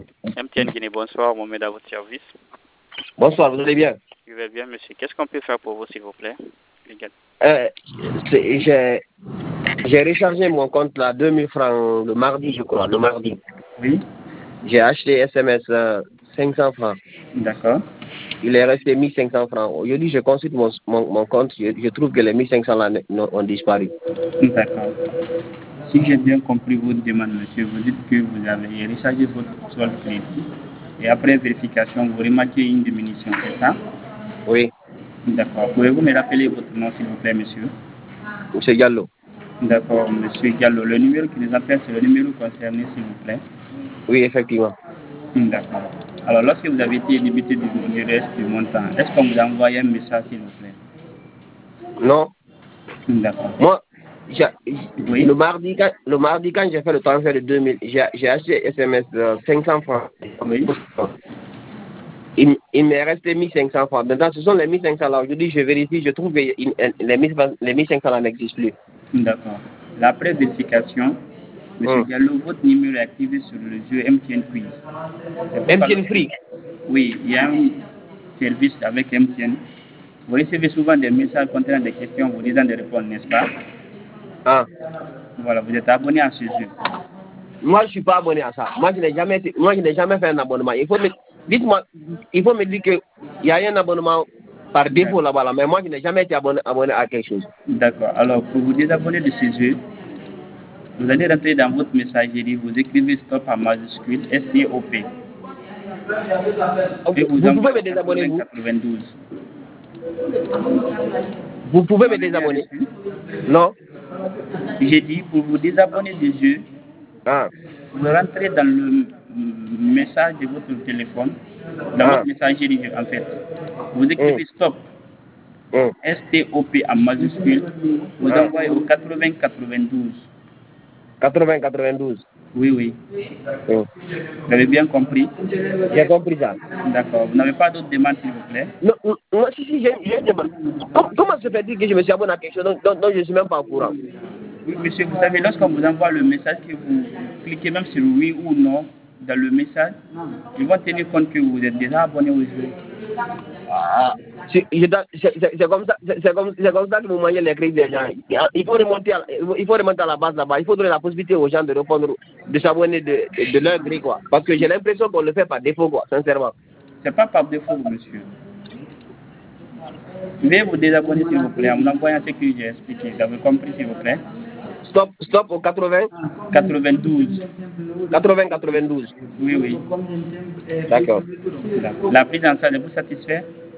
MTN Guinée, bonsoir, Mohamed à votre service. Bonsoir, vous allez bien? Je vais bien, monsieur. Qu'est-ce qu'on peut faire pour vous, s'il vous plaît? J'ai rechargé mon compte là, 2000 francs le mardi, je crois, le mardi. Oui. J'ai acheté SMS 500 francs. D'accord. Il est resté 1500 francs. Aujourd'hui, je consulte mon compte, je trouve que les 1500 là ont disparu. D'accord. Si j'ai bien compris votre demande, monsieur, vous dites que vous avez rechargé votre solde crédit et après vérification, vous remarquez une diminution, c'est ça? Oui, D'accord. Pouvez-vous me rappeler votre nom, s'il vous plaît, monsieur? monsieur Diallo. D'accord, monsieur Gallo. Le numéro qui nous appelle, c'est le numéro concerné, s'il vous plaît. Oui, effectivement. D'accord. Alors, lorsque vous avez été débuté du reste du montant, est-ce qu'on vous a envoyé un message, s'il vous plaît? Non, D'accord. moi, Oui. le mardi, quand j'ai fait le transfert de 2000, j'ai acheté SMS 500 francs. Oui. Il m'est resté 1500 francs. Maintenant, ce sont les 1500 là. Aujourd'hui, je vérifie, je trouve que les 1500 là n'existent plus. D'accord. Après vérification, monsieur Diallo, votre numéro est activé sur le jeu MTN Quiz. MTN Free. Oui, il y a un service avec MTN. Vous recevez souvent des messages contenant des questions, vous disant des réponses, n'est-ce pas? Ah. Voilà, vous êtes abonné à ce jeu. Moi, je ne suis pas abonné à ça. Moi, je n'ai jamais fait un abonnement. Dites-moi, il faut me dire qu'il y a un abonnement par défaut là-bas, là, mais moi, je n'ai jamais été abonné à quelque chose. D'accord. Alors, pour vous désabonner de ce jeu, vous allez rentrer dans votre messagerie, vous écrivez stop en majuscule, STOP. Et Vous pouvez me désabonner, vous? 92. Vous pouvez me désabonner? Non. J'ai dit, pour vous désabonner du jeu, vous rentrez dans le message de votre téléphone, dans votre messagerie en fait. Vous écrivez stop, STOP en majuscule, vous envoyez au 8092. 80-92. Oui, oui. Vous avez bien compris? J'ai compris ça. D'accord. Vous n'avez pas d'autres demandes, s'il vous plaît? Non, si, j'ai une demande. Comment se fait-il que je me suis abonné à quelque chose dont je ne suis même pas au courant? Oui, monsieur, vous savez, lorsqu'on vous envoie le message, que vous cliquez même sur oui ou non dans le message, ils vont tenir compte que vous êtes déjà abonné au jeu. C'est comme ça que vous voyez les cris des gens. Il faut remonter à la base là-bas. Il faut donner la possibilité aux gens de répondre, de s'abonner de leur gré, quoi. Parce que j'ai l'impression qu'on le fait par défaut, quoi, sincèrement. C'est pas par défaut, monsieur. Veuillez vous désabonner, s'il vous plaît, en envoyant ce que j'ai expliqué. Vous avez compris, s'il vous plaît? Stop au 80 92. 80-92. Oui, oui. D'accord. La prise en charge vous satisfait?